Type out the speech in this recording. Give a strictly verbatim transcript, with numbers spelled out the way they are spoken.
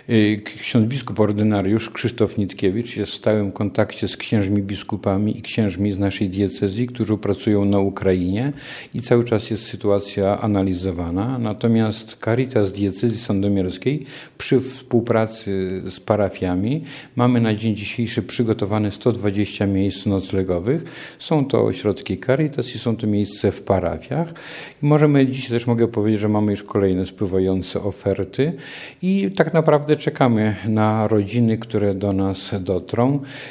Ksiądz biskup ordynariusz Krzysztof Nitkiewicz jest w stałym kontakcie z księżmi biskupami i księżmi z naszej diecezji, którzy pracują na Ukrainie i cały czas jest sytuacja analizowana. Natomiast Caritas diecezji sandomierskiej przy współpracy z parafiami mamy na dzień dzisiejszy przygotowane sto dwadzieścia miejsc noclegowych. Są to ośrodki Caritas i są to miejsca w parafiach. I możemy dzisiaj też mogę powiedzieć, że mamy już kolejne spływające oferty i tak naprawdę czekamy na rodziny, które do nas dotrą.